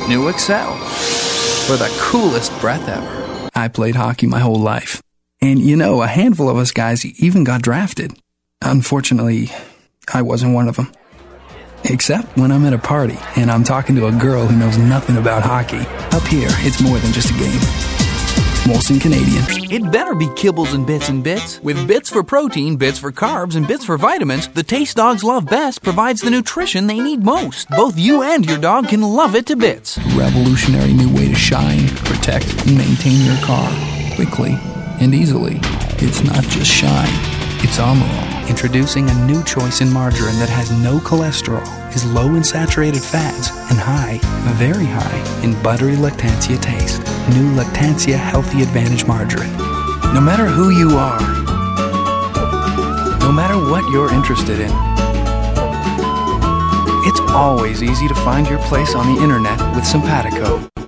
New Excel. For the coolest breath ever. I played hockey my whole life. And you know, a handful of us guys even got drafted. Unfortunately, I wasn't one of them. Except when I'm at a party and I'm talking to a girl who knows nothing about hockey. Up here, it's more than just a game. Molson Canadian. It better be kibbles and bits. With bits for protein, bits for carbs, and bits for vitamins, the taste dogs love best provides the nutrition they need most. Both you and your dog can love it to bits. Revolutionary new way to shine, protect, and maintain your car quickly and easily. It's not just shine, it's Almirall. Introducing a new choice in margarine that has no cholesterol, is low in saturated fats, and high, very high, in buttery Lactantia taste. New Lactantia Healthy Advantage Margarine. No matter who you are, no matter what you're interested in, it's always easy to find your place on the internet with Simpatico.